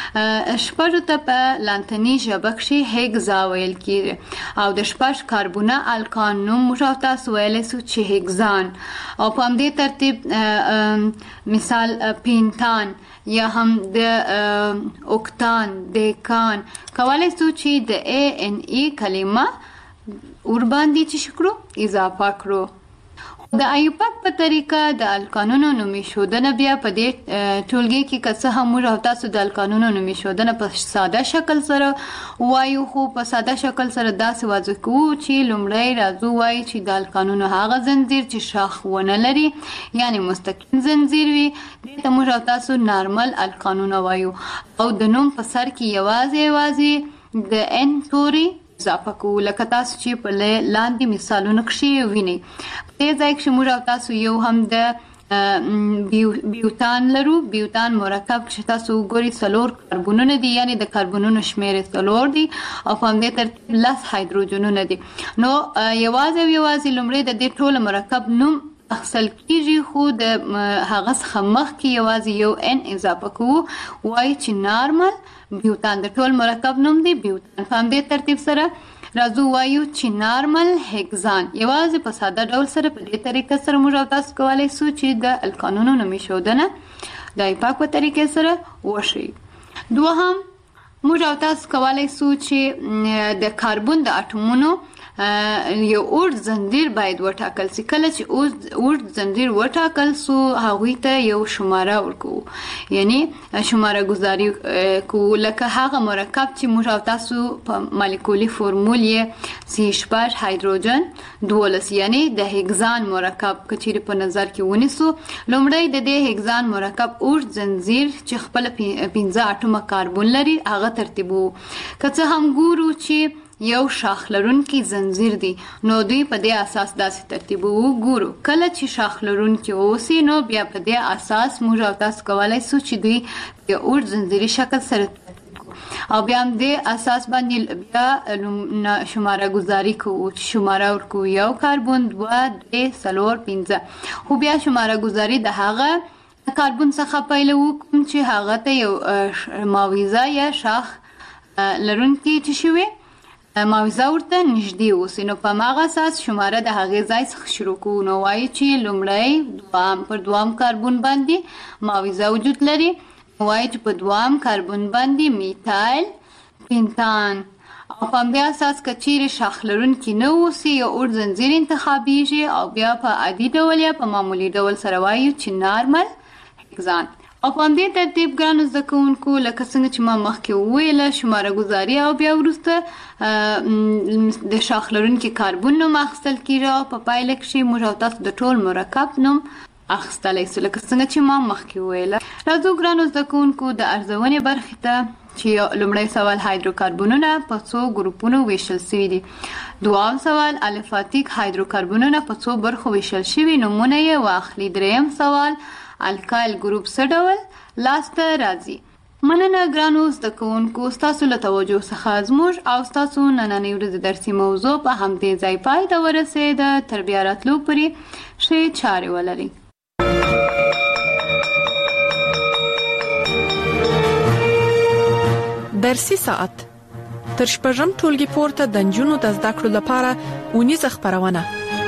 شپږو ته په لانتني ژبه کښې هیګزا ویل کیږي او د شپږ کاربونه الکان نوم موږ او تاسو ویلی سو چې هگزان او په همدې ترتیب مثال پینتان یا هم د اوکتان دیکان کولی سو چې د ANE کلمه ورباندې چې شکرو اضافه کړو. د ایوپاک په طریقه د القانونو نومي ښودنه بیا په دې ټولګي کې که څه هم موږ او تاسو د القانونو نومي ښودنه په ساده شکل سره وایو، خو په ساده شکل سره داسې واضح کوو چې لومړی راځو وایو چې د القانونو هغه زنځیر چې شاخ ونه لري یعنی مستقیم زنځیر وي دې ته موږ او تاسو نارمل القانونه وایو، او د نوم په سر کې یوازې د N توري اضافه کوو لکه تاسو چې په لاندې مثالونو کښې وینئ. په دې ځای کښې موږ او تاسو یو هم د بیوتان لرو. بیوتان مرکب کښې تاسو وګورئ 4 کاربونونه دي یعنی د کاربونونو شمیر 4 دي او په همدې ترتیب 10 هایدروجنونه دي. نو یوازې لومړی د دې ټول مرکب نوم اخصل کیږي، خو د هغه څخه مخکې یوازې یو N اضافه کوو وایي چې نارمل بیوتان د ټول مرکب نوم دی بیوتان. په همدې ترتیب سره راځو وایو چې نارمل هگزان یوازې په ساده ډول سره په دې طریقه سره موږ او تاسو کولی سو چې د القانونو نومي ښودنه د ایوپاک په طریقې سره وشي. دوهم موږ او تاسو کولی سو چې د کاربن د اټومونو یو اوږد زنځیر باید وټاکل سي. کله چې اوږد زنځیر وټاکل سو هغوی ته یو شماره ورکوو یعنی شماره گذاری کوو لکه هغه مرکب چې موږ او تاسو په مالیکولي فورمول یې CH5 هایدروجن 12 یعنی د هگزان مرکب که چیرې په نظر کې ونیسو. لومړی د دې هگزان مرکب اوږد زنځیر چې خپل 15 اټومه کاربن لري هغه ترتیبو. که څه هم ګورو چې یو شاخ لرونکی زنځیر دی نو دوی په دې اساس داسې ترتیبو ګورو. کله چې شاخ لرونکی اوسي نو بیا په دې اساس موږ او تاسو کولی سو چې دوی په اوږد زنځیري شکل سره او بیا هم دې اساس باندې بیا شماره گذاری کوو چې شماره ورکوو 1 کاربن 2 3 4 5 خو بیا شماره گذاری د هغه کاربن څخه پیل وکړو چې هغه ته یو ماویزه یا شاخ لرونکی چې شوی ماویزه ورته نږدې اوسي. نو په هماغه اساس شماره د هغې ځای څخه شروع کوو. نو وایي چې لومړی پر دوام کاربن باندې ماویزه وجود لري، وایي چې په دوام کاربن باندې میتایل پینتان او په همدې اساس که چیرې شاخ لرونکي نه اوسي یو اوږد زنځیر انتخابیږي او بیا په عادي ډول یا په معمولي ډول سره وایو چې نارمل هگزان. او په همدې ترتیب ګرانو زده کوونکو لکه څنګه چې ما مخکې وویله شماره گذاري او بیا وروسته د شاخ لرونکي کاربن نوم اخیستل کیږي او په پایله کښې موږ او تاسو د ټول مرکب نوم اخیستلی سو لکه څنګه چې ما مخکې وویله. راځو ګرانو زده کوونکو د ارزونې برخې ته چې لومړی سوال هایدروکاربنونه په څو ګروپونو ویشل شوي دي. دوام سوال الفاتیک هایدروکاربنونه په څو برخو ویشل شوي نومونه یې واخلي. دریم سوال الکایل ګروپ څه ډول لاسته راځي. مننه ګرانو زده کوونکو ستاسو له توجه څخه زموږ او ستاسو نننۍ ورځې درسي موضوع په همدې ځای پای ته ورسېده. تر بیا راتلو پورې ښې چارې ولرئ. درسي ساعت تر شپږم ټولګي پورته د نجونو د زده کړو لپاره اونیزه خپرونه.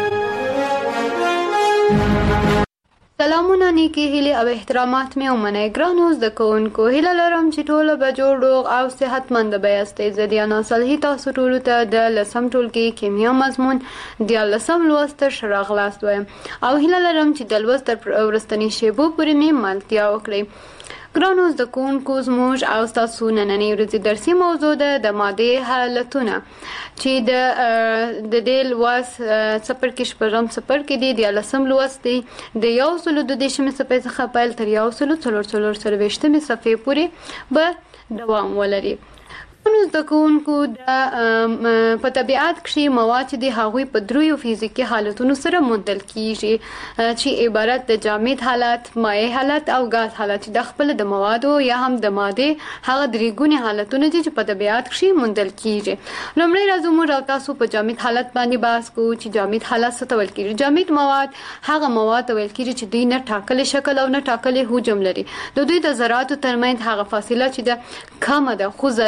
سلامونه، نیکی هیلې او احترامات مې ومنئ. ګرانو زده کوونکو هیله لرم چې ټوله به جوړ روغ او صحتمنده به یاستئ. زه دیانا صالحي تاسو ټولو ته د 10م ټولګي کیمیا مضمون 14م لوست ته ښه راغلاست وایم او هیله لرم چې د لوست تر وروستنۍ شیبو پورې مې ملتیا وکړئ. ګرانو زده کوونکو زموږ او ستاسو نننۍ ورځې درسي موضوع ده د مادې حالتونه چې د دې لوست څپرکي شپږم څپرکي دی 14م لوست دی د 132 صفحې څخه پیل تر 144 صفحې پورې به دوام ولري. نو زده کوونکو په طبیعت کښې مواد چې د هغوی په دریو فزیکي حالتونو سره موندل کیږي چې عبارت د جامد حالت، مایع حالت او غاز حالت چې د خپل د موادو یا هم د مادې هغه درې ګونې حالتونه دي چې په طبیعت کښې موندل کیږي. لومړی راځو موږ او تاسو په جامد حالت باندې بحث کوو چې جامد حالت څه ته ویل کیږي. جامد مواد هغه مواد ته ویل کیږي چې دوی نه ټاکلي شکل او نه ټاکلي حجم لري. د دوی د ذراتو ترمنځ هغه فاصله چې ده کمه ده خو ذرات یې یو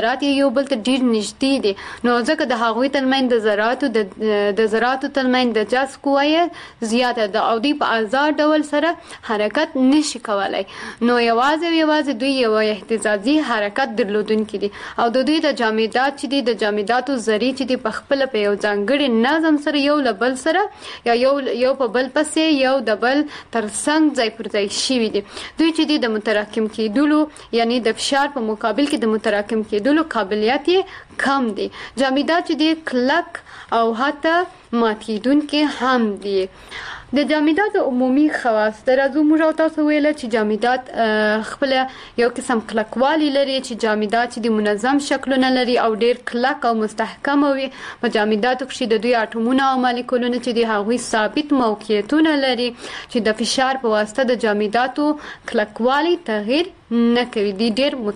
یو بل ته ډیر نږدې دي نو ځکه د هغوی ترمنځ د ذراتو ترمنځ د جذب قوه زیاته ده او دوی په آزاد ډول سره حرکت نشي کولای نو یوازې دوی یو اهتزازي حرکت درلودونکي دي او د دوی د جامدات چې دي د جامداتو ذرې چې دي په خپل په یو ځانګړي نظم سره یو له بل سره یا یو په بل پسې یو د بل ترڅنګ ځای پر ځای شوي دي دوی چې دي د متراکم کېدلو یعنی د فشار په مقابل کې د متراکم کېدلو قابلیت یې کم دي جامدات چې دي کلک او حتی ماتېدونکي هم دي د جامداتو عمومي خواص درازو موږ او تاسو ویل چې جامدات خپل یو قسم کلکوالی لري چې جامدات چې د منظم شکلونه لري او ډیر کلک او مستحکم وي په جامداتو کې د دوی اټومونه او مالیکولونه چې د هغوی ثابت موقعیتونه لري چې د فشار په واسطه د جامداتو کلکوالی تغییر نه کوي د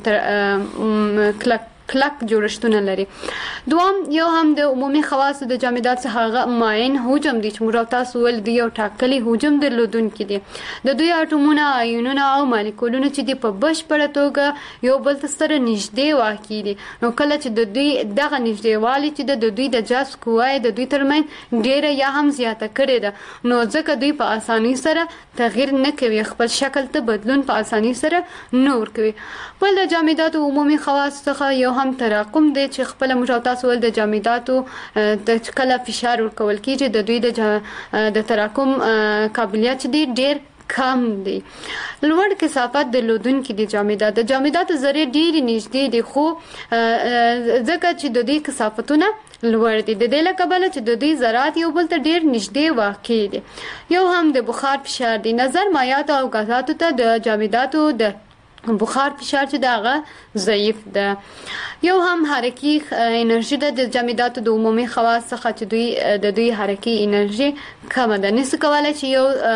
ډیر کلک جوړښتونه لري دوام یو هم د عمومي خواصو د جامدات څخه هغه ماین حجم دي چې موږ تاسو ول دی یو ټاکلي حجم درلودونکي دي د دوی اټومونه آیونونه او مالیکولونه چې دي په بشپړه توګه یو بل سره نږدې واقع دي نو کله چې د دوی دغه نږدېوالي چې د دوی د جذب قوه د دوی ترمنځ ډیره یا هم زیاته کړې ده نو ځکه دوی په اسانۍ سره تغییر نه کوي خپل شکل ته بدلون په اسانۍ سره نه ورکوي بل د جامداتو عمومي خواص څخه یو هم تراکم دی چې خپل موږ تاسو ول د جامداتو د کله فشار ورکول کیږي د دوی د تراکم قابلیت دی ډیر کم دی لوړ کثافت درلودونکي دي جامدات د جامداتو ذرې ډېرې نږدې دي خو ځکه چې د دوی کثافتونه لوړ دي د دې له کبله چې د دوی ذرات یو بل ته ډېر نږدې واقع دي یو هم د بخار فشار دی نظر مایعاتو او غازاتو ته د جامداتو د بخار فشار چې دغه ضعیف ده یو هم حرکي انرژي د جامداتو د عمومي خواص څخه چې دوی حرکي انرژي کمه ده نشي کولای چې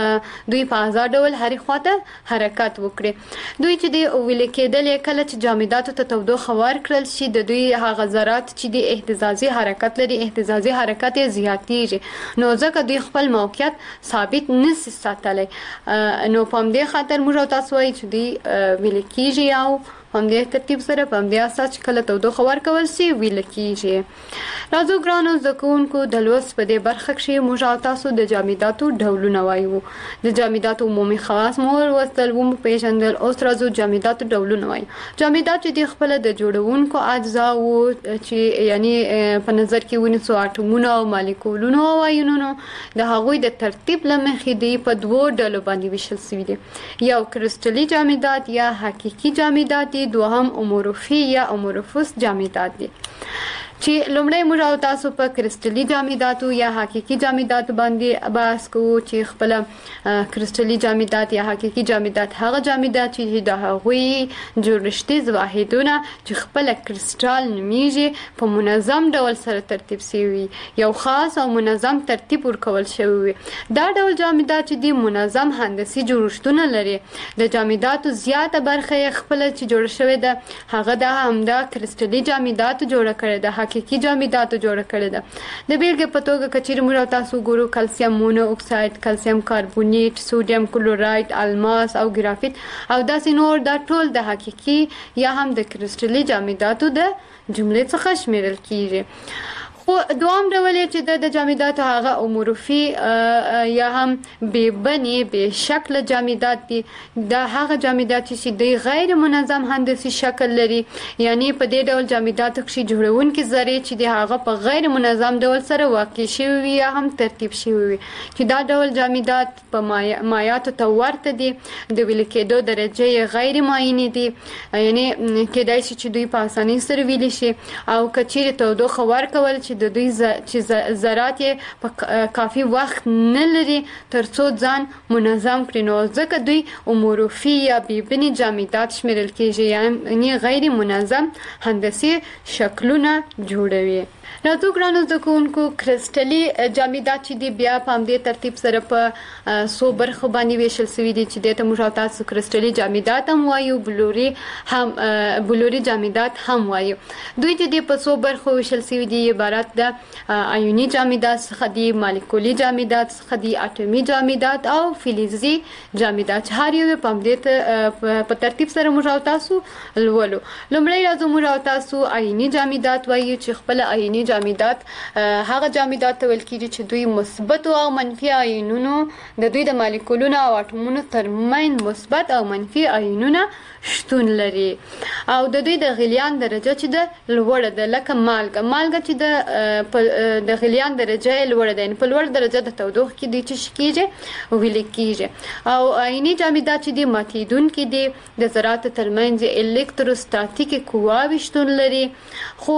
یو دوی په آزاد ډول هرې خواته حرکت وکړي دوی چې د ویل کېدل کله چې جامداتو ته تودوخه ورکړل شي د دوی هغه ذرات چې د اهتزازي حرکت لري اهتزازي حرکت یې زیاتېږي نو ځکه دوی خپل موقعیت ثابت نشي ساتلی نو په همدې خاطر موږ تاسو وایي چې دوی کیږي او هم دې ترتیب سره په دې اساس چې کله تودوخه ورکول شي ویل کیږي راځو ګرانو زده کوونکو د لوست په دې برخه کې موږ تاسو د جامداتو ډولونه وایو د جامداتو عمومي خواص مو ورسول وو پیژندل اوس راځو جامداتو ډولونه وایو جامدات چې خپل د جوړونکو اجزا وو چې یعنی په نظر کې ونیسو اټومونه او مالیکولونه او آیونونه د هغوی د ترتیب لمخې دی په دوه ډلو باندې ویشل شوی دي یو کرسټلي جامدات یا حقيقي جامدات دوهم امورفي یا امورفوس جامدات دي چې لومړی موږ او تاسو په کرسټلي جامداتو یا حقيقي جامداتو باندې بحث کوو چې خپل کرسټلي جامدات یا حقيقي جامدات هغه جامدات چې د هغوی جوړښتي واحدونه چې خپل کرسټال نومیږي په منظم ډول سره ترتیب شوی یو خاص او منظم ترتیب ورکول شوی دا ډول جامدات چې د منظم هندسي جوړښتونه لري د جامداتو زیاته برخه خپل چې جوړ شوی ده هغه د همدا کرسټلي جامدات جوړ کړي ده حقيقي جامدات جوړ کړي ده د بیلګې په توګه کچیر موږ تاسو ګورو کلسیم مونو اکساید کلسیم کاربونیټ سوډیم کلورایډ الماس او ګرافیت او داسې نور دا ټول د حقيقي یا هم د کرسټلي جامداتو د جملې څخه شمیرل کیږي خو دوام ډول چې د جامداتو هغه امورفي یا هم بېبني بې شکل جامدات دي دا هغه جامدات چې د غیر منظم هندسي شکل لري یعنی په دې ډول جامداتو کې جوړونکي ذرې چې د هغه په غیر منظم ډول سره واقع شوي وي یا هم ترتیب شوي وي چې دا ډول جامدات په مایعاتو ته ورته دي د ویل کېدو درجه یې غیر معینې دي یعنی کېدای شي چې دوی په اسانۍ سره ویلی شي او که چیرې تودوخه ورکول چې د دوی چې ذرات یې په کافي وخت نه لري ترڅو ځان منظم کړي نو ځکه دوی امورفي یا بېبني جامدات شمیرل کېږي یعنی غیر منظم هندسي شکلونه جوړوي راځو ګرانو زده کوونکو کرسټلي جامدات چې دی بیا په همدې ترتیب سره په څو برخو باندې ویشل شوي دي چې دته موږ او تاسو کرسټلي جامدات هم وایو بلوري جامدات هم وایو. دوی چې دی په څو برخو ویشل شوي دي عبارت د آیوني جامدات څخه دي، مالیکولي جامدات څخه دي، اټومي جامدات او فلزي جامدات. هر یو په همدې په ترتیب سره موږ او تاسو لولو. لومړی راځو موږ او تاسو آیوني جامدات وایو چې خپل آیوني جامدات هغه جامدات ته ویل کېږي چې دوی مثبت او منفي آیونونو د دوی د مالیکولونو او اټومونو ترمنځ مثبت او منفي آیونونه شتون لري او د دوی د غلیان درجه چې د لوړه ده، لکه مالګه چې د غلیان درجه لوړه ده، په لوړ درجه د تودوخې کې دوی چې کېږي ویل کېږي. او آیوني جامدات چې دي ماتیدونکي دي، د ذراتو ترمنځ الکتروستاتیکي قواوې شتون لري. خو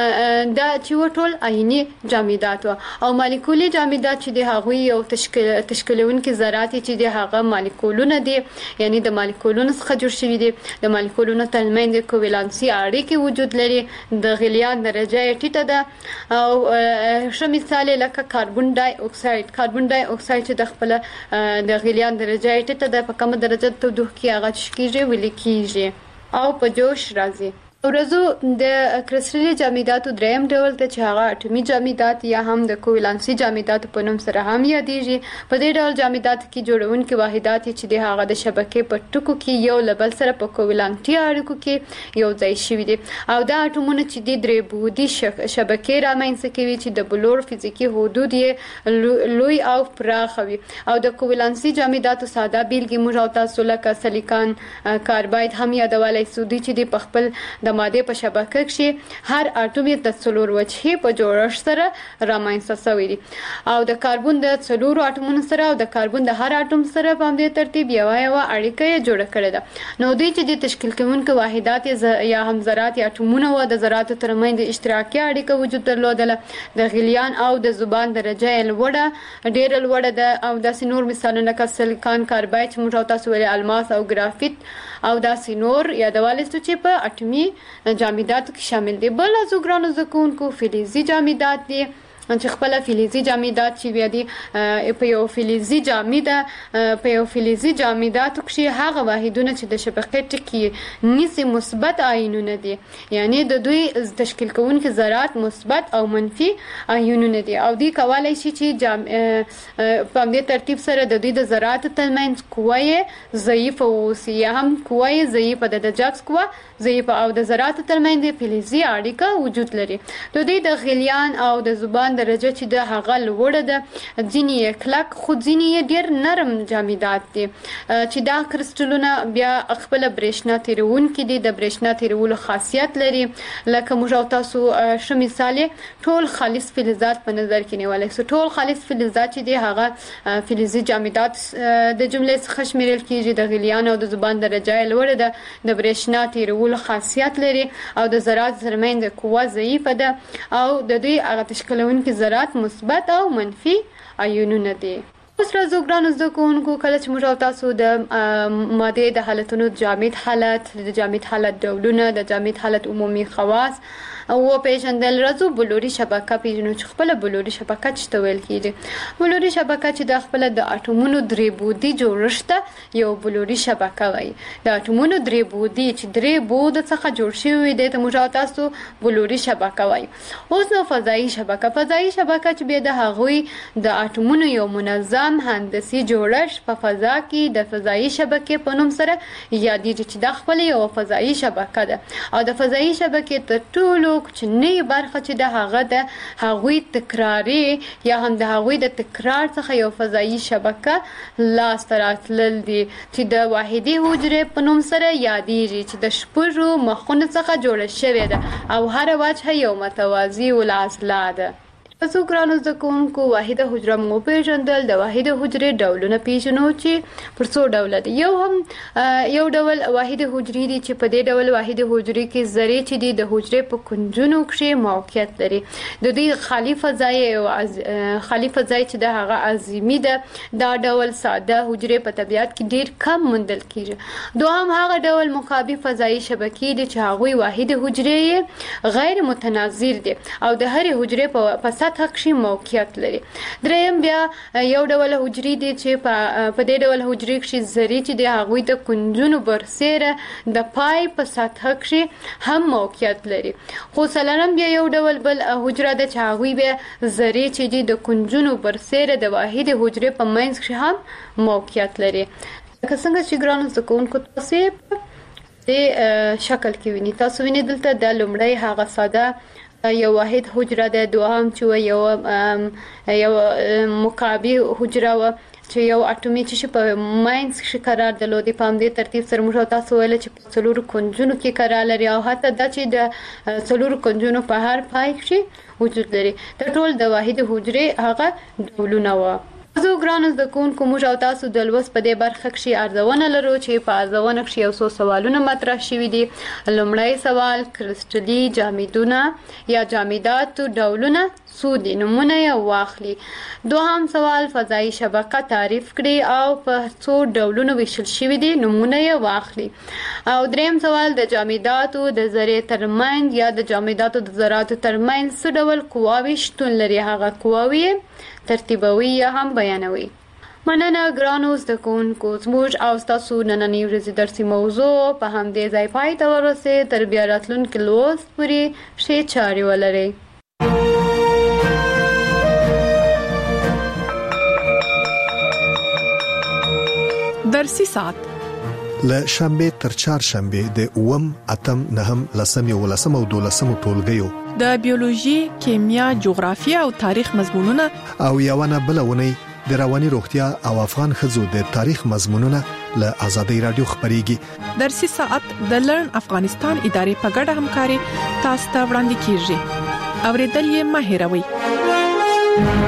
دا چې ټول آیوني جامدات او مالیکولي جامدات چې د هغوی یو تشکیلونکي ذرات چې د هغه مالیکولونه دي، یعنی د مالیکولونو څخه جوړ شوي دي. د مالیکولونو ترمنځ کوولانسي اړیکې وجود لري، د غلیان درجه ټیټه ده او ښه مثال لکه کاربن ډای اکساید چې د خپل د غلیان درجه ټیټه ده، په کومه درجه تودوخه کې هغه کېږي ویل کېږي او په جوش راځي. ورځو د کرسټلي جامداتو دریم ډول ته چې هغه اټومي جامدات یا هم د کوولانسي جامدات په نوم سره هم یادېږي. په دې ډول جامدات کې جوړونکي واحدات چې د هغه د شبکې په ټکو کې یو له بل سره په کوولانتي اړیکو کې یو ځای شوي دي او دا اټومونه چې د درې بعدي شبکې رامنځته کوي چې د بلور فزیکي حدود یې لوی او پراخ وي. او د کوولانسي جامداتو ساده بیلګې موږ او تاسو لکه سلیکان کارباید هم یادولی سو. دوی چې د خپل د ماده په شبکه کې هر اټوم د څلور وجهي په جوړښت سره رامنځته شوی دی او د کاربن د څلور اټومونو سره او د کاربن د هر اټوم سره په همدې ترتیب یو اړیکه جوړه کړې ده. نو دوی چې د تشکیل کوونکي واحدات یا هم ذرات یا اټومونه و د ذراتو ترمنځ د اشتراکي اړیکه وجود درلودله. د غلیان او د زبان درجه ډېره لوړه ده او داسې نور مثالونه لکه سلیکان کارباید چې موږ تاسو ویلي الماس او ګرافیت او داسې نور یادولی سو چې په اټومي جامداتو کې شامل دي. بل از ګرانو زده کوونکو فلزي جامدات دي چې خپل فلزي جامدات چې بیا دي په یو فلزي جامداتو کې هغه واحدونه چې د شبکې ټکي نیسي مثبت آیونونه دي، یعنی د دوی تشکیل کوونکي ذرات مثبت او منفي آیونونه دي او دوی کولای شي چې په همدې ترتیب سره د دوی د ذراتو ترمنځ قوه ضعیفه واوسي یا هم قوه ضعیفه ده، د جذب قوه ضعیفه او د ذراتو ترمنځ فلزي اړیکه وجود لري. د دوی د غلیان او د زبان درجه چې د هغه لوړه ده، ځینې یې کلک خو ځینې یې ډېر نرم جامدات دي چې دا کرسټلونه بیا خپل برېښنا تیرونکي دي، د برېښنا تیرولو خاصیت لري. لکه موږ او تاسو ښه مثال ټول خالص فلزات په نظر کې نیولی سو. ټول خالص فلزات چې دي هغه فلزي جامدات د جملې څخه شمیرل کېږي. د غلیان او د زبان درجه یې لوړه ده، د برېښنا تیرولو خاصیت لري او د ذراتو ترمنځ قوه ضعیفه ده او د دوی هغه تشکیلونکي ذرات مثبت او منفي آیونونه دي. اوس راځو ګرانو زده کوونکو، کله چې موږ او تاسو د مادې د حالتونو جامد حالت، د جامد حالت ډولونه، د جامد حالت عمومي خواص او پیژندل، راځو بلوري شبکه پیژنو چې خپل بلوري شبکه څه ته ویل کېږي. بلوري شبکه چې د خپل د اټومونو درې بعدي جوړښت یو بلوري شبکه وایي. د اټومونو درې بعدي چې درې بعد څخه جوړ شوی دی ته موږ او تاسو بلوري شبکه وایي. اوس نو فضایي شبکه چې بیا د هغوی د اټومونو یو منظم هندسي جوړښت په فضا کې د فضایي شبکې په نوم سره یادېږي چې دا خپل یو فضایي شبکه ده او د فضایي شبکې تر ټولو کوچنۍ برخه چې د هغه د هغوی تکراري یا هم د هغوی د تکرار څخه یو فضایي شبکه لاسته راتلل دي چې د واحدي حجرې په نوم سره یادېږي چې د شپږو مخونو څخه جوړه شوې ده او هر وجه یو متوازي العضله ده. تاسو ګرانو زده کوونکو واحده حجره مو پیژندل. د واحده حجرې ډولونه پیژنو چې پر څو ډول دي. یو ډول واحده حجرې دي چې په دې ډول واحده حجرې کې ذرې چې دي د حجرې په کنجونو کې موقعیت لري. د دې خالی فضای چې د هغه عظیمی ده. دا ډول ساده حجرې په طبیعت کې ډیر کم موندل کیږي. دوهم هغه ډول مخابي فضایی شبکې دي چې هغه واحده حجرې غیر متناظر دي او د هر حجرې په سطح کې موقعیت لري. دریم بیا یو ډول حجرې دي چې په دې ډول حجرې کې ذرې چې د هغوی د کنجونو برسره د پای په سطح کې هم موقعیت لري. خو څلورم بیا یو ډول بل حجره ده چې هغوی بیا ذرې چې د کنجونو برسره د واحد حجرې په منځ کې هم موقعیت لري. لکه څنګه چې ګرانو زده کوونکو تاسو د شکل کې ویني. تاسو وینئ دلته د لومړی هغه ساده یو واحد حجره ده. دوهم چې یو مقابي حجره و چې یو اټومي چې په ماینز کې قرار درلودي. په همدې ترتیب سره موږ تاسو ویل چې په څلورو کنجونو کې قرار لري او حتی دا چې د څلورو کنجونو په هر پای کې وجود لري. د ټول د واحد حجرې هغه ډولونه و. زه ګرانو زده کوونکو موږ او تاسو د لوست په دې برخه کې ارزونه لرو چې په ارزونه کې یو څو سوالونه مطرح شوي دي. لومړی سوال کرسټلي جامدونه یا جامدات ډولونه څو دي نمونه یې واخلي. دوهم سوال فضایی شبکه تعریف کړي او په څو ډولونو ویشل شوي دي نمونه یې واخلي. او دریم سوال د جامداتو د ذرې ترمنځ یا د جامداتو د ذراتو ترمنځ څه ډول قواوې شتون لري هغه قواوې ترتیبوي یا هم بیانوي. مننه ګرانو زده کوونکو. زموږ او ستاسو نننۍ ورځې درسي موضوع په همدې ځای پای ته ورسېده. تر بیا راتلونکي لوست پورې ښې چارې ولرئ. درسي ساعت له شنبه تر چهارشنبه د 8 اتم 9 10 11 او 12 ټولګیو د بیولوژي، کیمیا، جغرافیه او تاریخ مضمونونه او یوونه بلونه د رواني روغتیا او افغان خزو د تاریخ مضمونونه له آزادۍ رادیو خبريږي. درسي ساعت د لرن افغانستان ادارې په ګډه همکاري تاسو ته وړاندې کیږي. اوریدل یې مه هېروئ.